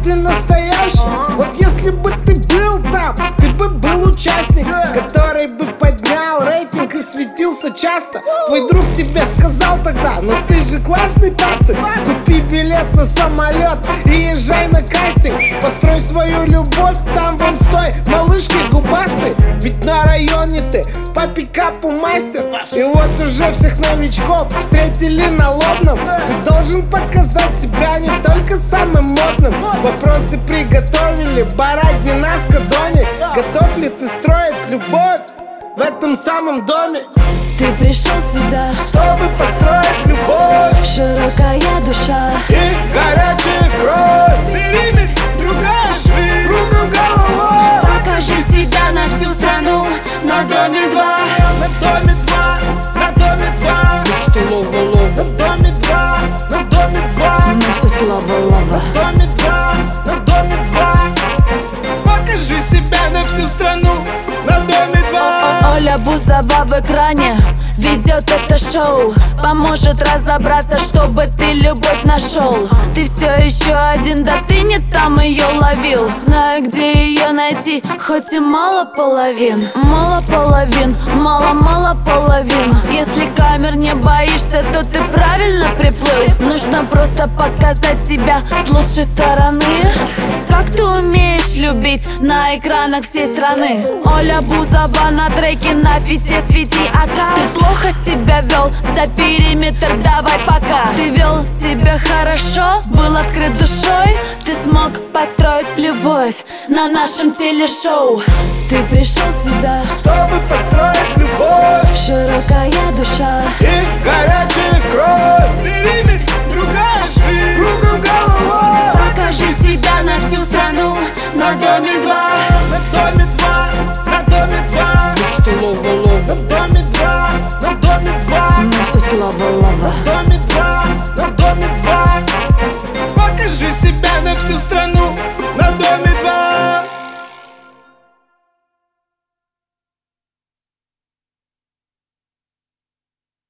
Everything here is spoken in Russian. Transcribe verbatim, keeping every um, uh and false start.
ты настоящий. Вот если бы ты был там, ты бы был участник, который бы поднял рейтинг и светился часто. Твой друг тебе сказал тогда: ну ты же классный пацан, купи билет на самолет и езжай на кастинг. Построй свою любовь там вон с той малышкой губастой. Ведь на районе ты по пикапу мастер. И вот уже всех новичков встретили на лобном. Ты должен показать себя не только самым модным. Вопросы приготовили Бородина с Кадони. Готов ли ты строить любовь в этом самом доме? Ты пришел сюда, чтобы построить любовь, широкая душа и горячая кровь. Периметр, другая жизнь, кругом голова. Покажи себя на всю страну, на доме два. На доме два, на доме два. На доме два, на доме два. Наша слава лава. На доме два, на доме два. Покажи себя на всю страну, на доме два. Оля Бузова в экране ведет это шоу, поможет разобраться, чтобы ты любовь нашел. Ты все еще один, да ты не там ее ловил. Знаю, где ее найти, хоть и мало половин. Мало половин, мало-мало половин. Если камер не боишься, то ты правильно приплыл. Нужно просто показать себя с лучшей стороны. Как ты умеешь любить на экранах всей страны. Оля Бузова на треке, на фите свети АК. Ты плохо себя вел, за периметр давай пока. Ты вел себя хорошо, был открыт душой. Ты смог построить любовь на нашем телешоу. Ты пришел сюда, чтобы построить любовь, широкая душа и горячая кровь. Периметр, другая жизнь, кругом голова. Покажи себя на всю страну, на доме два.